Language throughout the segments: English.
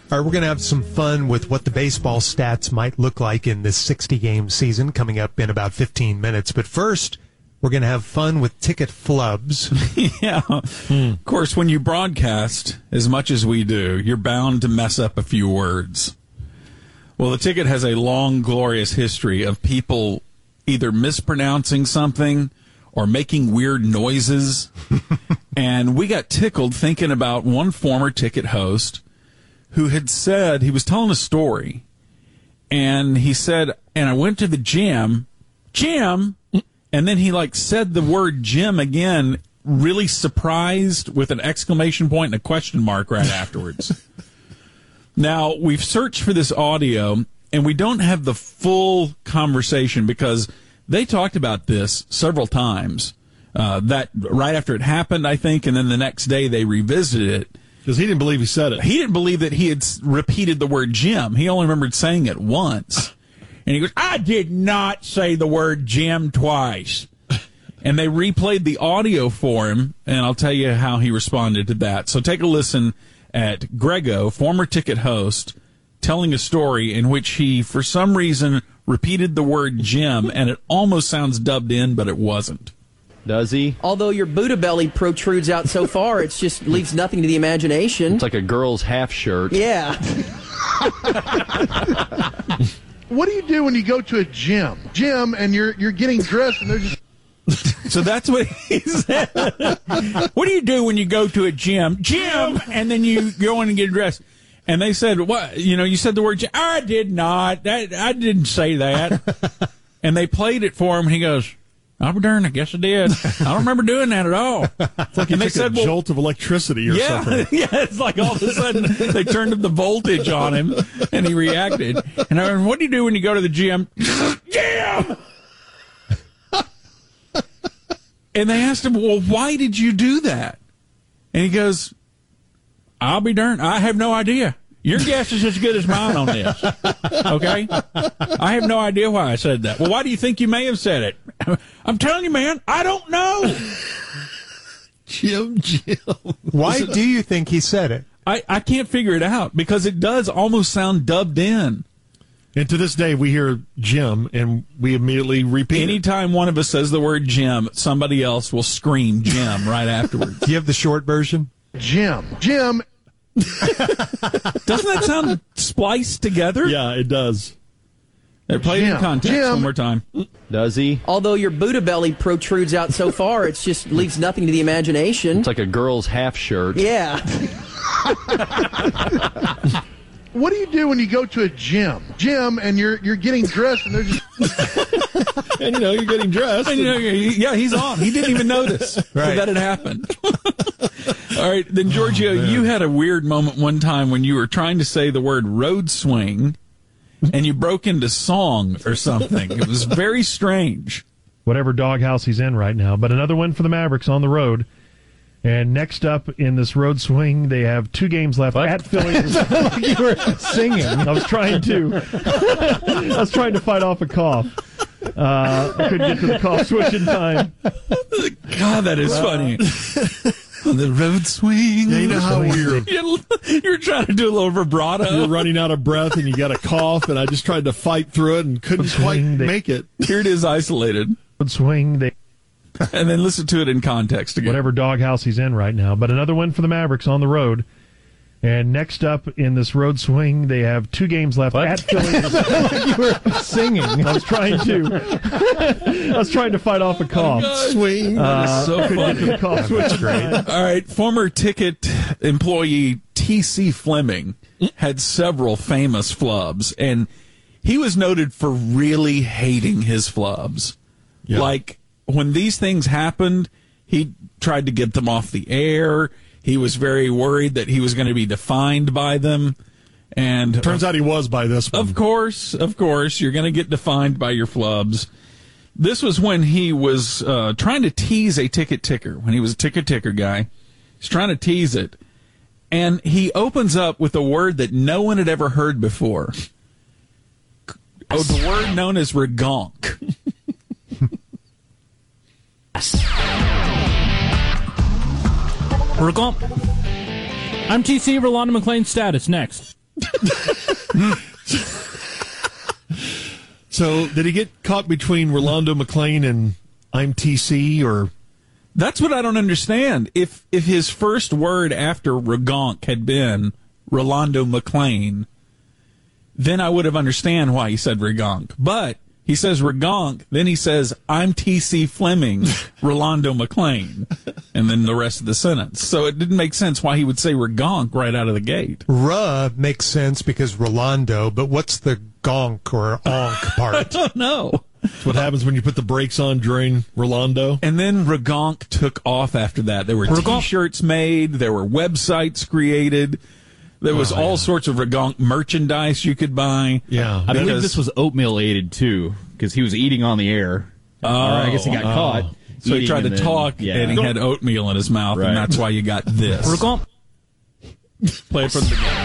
All right, we're going to have some fun with what the baseball stats might look like in this 60-game season coming up in about 15 minutes. But first, we're going to have fun with ticket flubs. Yeah. Of course, when you broadcast as much as we do, you're bound to mess up a few words. Well, the ticket has a long, glorious history of people either mispronouncing something or making weird noises. And we got tickled thinking about one former ticket host who had said, he was telling a story, and he said, and I went to the gym, and then he said the word gym again, really surprised with an exclamation point and a question mark right afterwards. Now, we've searched for this audio, and we don't have the full conversation because they talked about this several times, that right after it happened, I think, and then the next day they revisited it. Because he didn't believe he said it. He didn't believe that he had repeated the word gym. He only remembered saying it once. And he goes, I did not say the word gym twice. And they replayed the audio for him, and I'll tell you how he responded to that. So take a listen at Grego, former ticket host, telling a story in which he, for some reason, repeated the word gym, and it almost sounds dubbed in, but it wasn't. Does he? Although your Buddha belly protrudes out so far, it just leaves nothing to the imagination. It's like a girl's half shirt. Yeah. What do you do when you go to a gym? And you're getting dressed and they're just... So that's what he said. What do you do when you go to a gym, and then you go in and get dressed? And they said, "What? You said the word gym." I did not. I didn't say that. And they played it for him, and he goes, "I'll be darned, I guess I did. I don't remember doing that at all." It's like they said, a jolt of electricity or something. Yeah, it's like all of a sudden they turned up the voltage on him, and he reacted. And I went, what do you do when you go to the gym? Gym! And they asked him, well, why did you do that? And he goes, I'll be darned, I have no idea. Your guess is as good as mine on this. Okay? I have no idea why I said that. Well, why do you think you may have said it? I'm telling you, man, I don't know. Jim. Why do you think he said it? I can't figure it out because it does almost sound dubbed in. And to this day, we hear Jim, and we immediately repeat Anytime one of us says the word Jim, somebody else will scream Jim right afterwards. Do you have the short version? Jim. Doesn't that sound spliced together? Yeah, it does. They're played in context one more time. Does he? Although your Buddha belly protrudes out so far, it just leaves nothing to the imagination. It's like a girl's half shirt. Yeah. What do you do when you go to a gym, and you're getting dressed and they're just... And you're getting dressed. And, yeah, he's on. He didn't even notice that had happened. All right, then Giorgio, you had a weird moment one time when you were trying to say the word road swing, and you broke into song or something. It was very strange. Whatever doghouse he's in right now. But another win for the Mavericks on the road. And next up in this road swing, they have 2 games left at Philly. Like you were singing. I was trying to fight off a cough. I couldn't get to the cough switch in time. God, that is funny. On the road swing. Yeah, you know how you're trying to do a little vibrato. You're running out of breath and you got a cough, and I just tried to fight through it and couldn't quite make it. Here it is isolated. Road swing, and then listen to it in context again. Whatever doghouse he's in right now. But another win for the Mavericks on the road. And next up in this road swing, they have 2 games left at Philly. Like you were singing. I was trying to fight off a cough. Swing. So funny. The cough switch. Great. All right, former ticket employee T.C. Fleming had several famous flubs, and he was noted for really hating his flubs. Yeah. Like, when these things happened, he tried to get them off the air. He was very worried that he was going to be defined by them. And turns out he was by this one. Of course, you're going to get defined by your flubs. This was when he was trying to tease a ticket ticker, when he was a ticket ticker guy. He's trying to tease it. And he opens up with a word that no one had ever heard before. The word known as regonk. Regonk. I'm TC, Rolanda McClain. Status next. So, did he get caught between Rolando McClain and I'm TC, or? That's what I don't understand. If his first word after Regonk had been Rolando McClain, then I would have understand why he said Regonk. But he says Regonk, then he says, I'm T.C. Fleming, Rolando McClain, and then the rest of the sentence. So it didn't make sense why he would say Regonk right out of the gate. Makes sense because Rolando, but what's the gonk or onk part? I don't know. That's what happens when you put the brakes on during Rolando. And then Regonk took off after that. There were T-shirts made. There were websites created. There was all sorts of Regonk merchandise you could buy. Yeah. I believe this was oatmeal aided, too, because he was eating on the air. Or I guess he got caught. So he tried to talk, yeah. and he had oatmeal in his mouth, Right. and that's why you got this. Regonk. Play it from the beginning.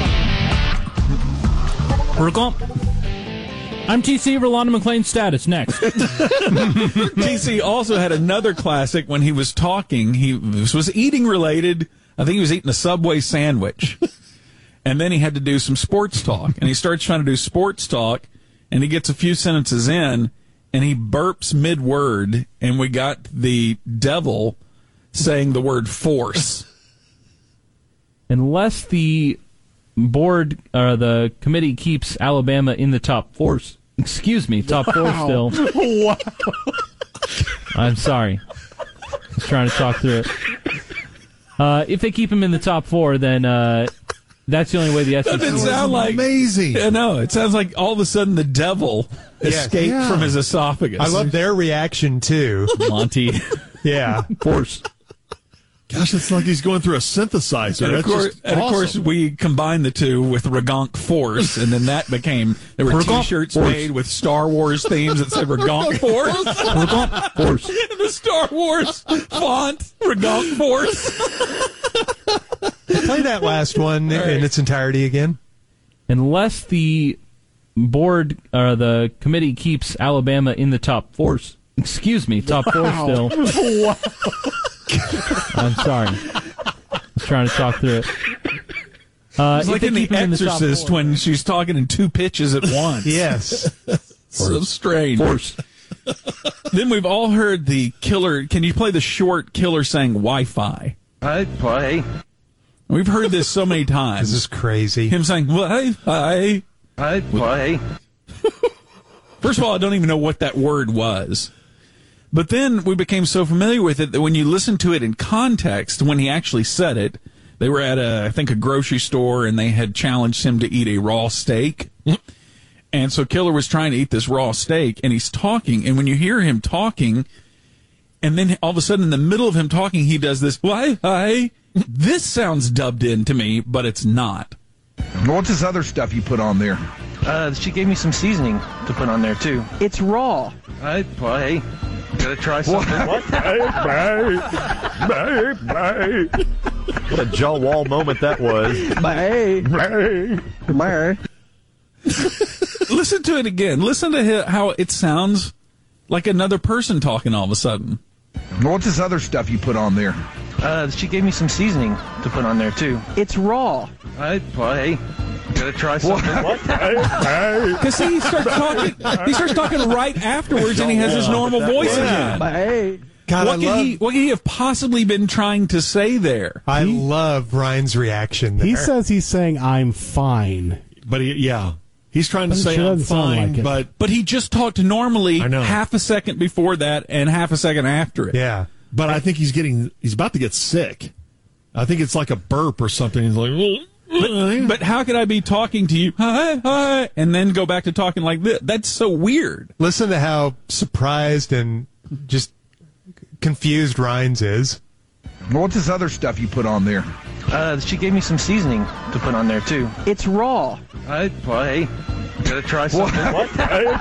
Regonk. I'm TC, Rolando McClain status. Next. TC also had another classic when he was talking. This was eating related. I think he was eating a Subway sandwich. And then he had to do some sports talk. And he starts trying to do sports talk, and he gets a few sentences in, and he burps mid-word, and we got the devil saying the word force. Unless the board or the committee keeps Alabama in the top four. Excuse me, top four still. Wow. I'm sorry. I was trying to talk through it. If they keep him in the top four, then that's the only way the SEC. Doesn't it sound like amazing? Yeah, no, it sounds like all of a sudden the devil escaped from his esophagus. I love their reaction too. Monty. Yeah. Force. Gosh, it's like he's going through a synthesizer. And, That's just of course, awesome. we combined the two with Regonk Force, and then that became, there were Regonk T-shirts Force. made with Star Wars themes that said Regonk Force. Regonk Force. The Star Wars font, Regonk Force. Play that last one in its entirety again. Unless the board or the committee keeps Alabama in the top four. Excuse me, top four still. Wow. I'm sorry. I was trying to talk through it. It's like in The Exorcist when she's talking in two pitches at once. Yes. So strange. Force. Then we've all heard the killer. Can you play the short killer saying Wi-Fi? I play. We've heard this so many times. This is crazy. Him saying Wi-Fi. I play. First of all, I don't even know what that word was. But then we became so familiar with it that when you listen to it in context, when he actually said it, they were at I think a grocery store, and they had challenged him to eat a raw steak. And so Killer was trying to eat this raw steak, and he's talking, and when you hear him talking, and then all of a sudden in the middle of him talking, he does this, Wi-Fi. This sounds dubbed in to me, but it's not. What's this other stuff you put on there? She gave me some seasoning to put on there, too. It's raw. I play. Gotta try something. What a jaw wall moment that was. Listen to it again. Listen to how it sounds like another person talking all of a sudden. What's this other stuff you put on there? She gave me some seasoning to put on there, too. It's raw. I play. Gotta try something. Because he starts talking right afterwards, and he has his normal voice again. God, What could he have possibly been trying to say there? I love Ryan's reaction there. He says he's saying, I'm fine. But he's trying to say sure I'm doesn't sound fine, like it. But he just talked normally I know. half a second before that and half a second after it. Yeah. But I think he's about to get sick. I think it's like a burp or something. He's like, But how could I be talking to you, hi, and then go back to talking like this? That's so weird. Listen to how surprised and just confused Ryan's is. What's this other stuff you put on there? She gave me some seasoning to put on there, too. It's raw. I play. Gotta try something. What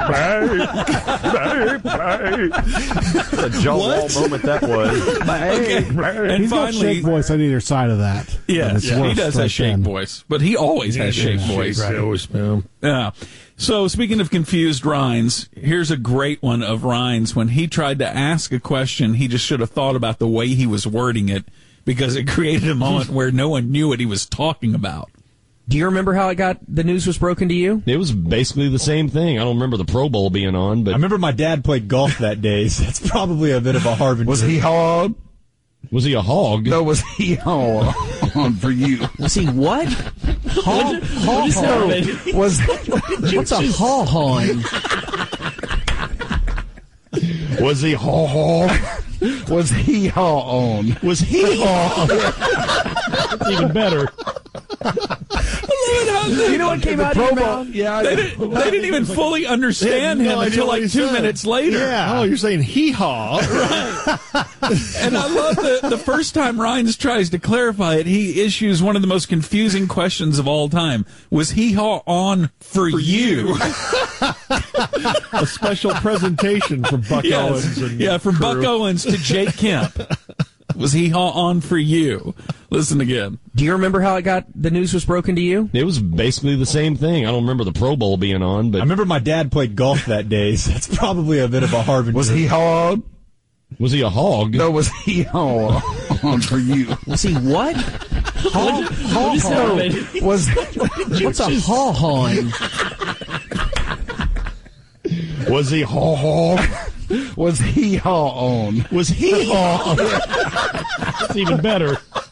a jaw wall moment that was. Okay. And He's got finally, shake voice on either side of that. yeah, It's he worse does right have shake then. voice, but he always has shake voice. Yeah. So speaking of confused Rhines, here's a great one of Rhines. When he tried to ask a question, he just should have thought about the way he was wording it, because it created a moment where no one knew what he was talking about. Do you remember how the news was broken to you? It was basically the same thing. I don't remember the Pro Bowl being on, but I remember my dad played golf that day, so that's probably a bit of a harbinger. Was he hog? Was he a hog? No, was he hog on for you? Was he what? Hog? Was What's a haw-hawn? Was he hog? Was he haw on? Was he hog? That's even better. You know what came out of your mouth? Yeah, They didn't even fully understand him until like 2 minutes later. Yeah. Oh, you're saying hee-haw. And I love the first time Ryan tries to clarify it, he issues one of the most confusing questions of all time. Was hee-haw on for you? A special presentation from Buck Owens. And from crew. Buck Owens to Jake Kemp. Was hee-haw on for you? Listen again. Do you remember how the news was broken to you? It was basically the same thing. I don't remember the Pro Bowl being on, but I remember my dad played golf that day, so that's probably a bit of a harbinger. Was he hog? was he a hog? No, was he hog on for you? Was he what? What's a haw-hawn? Was he hog? Was he haw on? Was he hog? That's even better.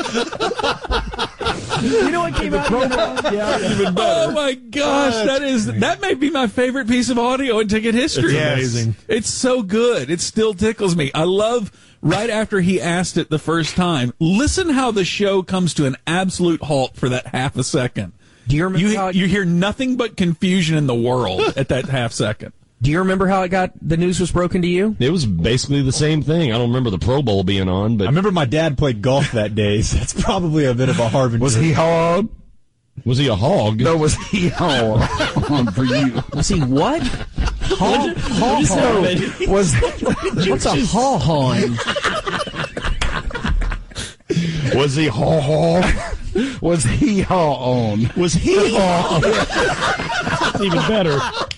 You know what came out of your mouth? Even better. Oh my gosh, that may be my favorite piece of audio in Ticket history. It's amazing. It's so good. It still tickles me. I love right after he asked it the first time. Listen how the show comes to an absolute halt for that half a second. Do you remember you hear nothing but confusion in the world at that half second. Do you remember how the news was broken to you? It was basically the same thing. I don't remember the Pro Bowl being on, but I remember my dad played golf that day, so that's probably a bit of a harbinger. Was he hog? was he a hog? No, was he hog on for you? Was he what? What's a haw-hawn? Was he hog? Was he haw on? Was he hog? That's even better.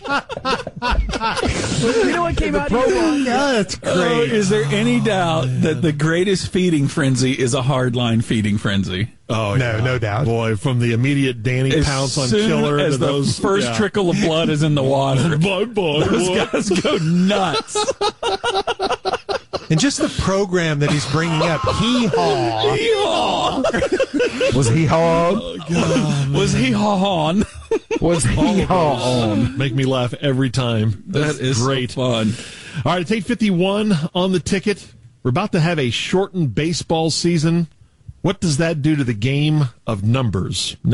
You know what came out of your mouth? Yeah, that's great. Oh, is there any doubt that the greatest feeding frenzy is a hardline feeding frenzy? Oh, No, no doubt. Boy, from the immediate Danny pounce on Killer as to the those first trickle of blood is in the water, those guys go nuts. And just the program that he's bringing up, hee-haw. Was he hog? Was he on? Was he haw on? Make me laugh every time. That is great. so fun. All right, it's 8:51 on the ticket. We're about to have a shortened baseball season. What does that do to the game of numbers?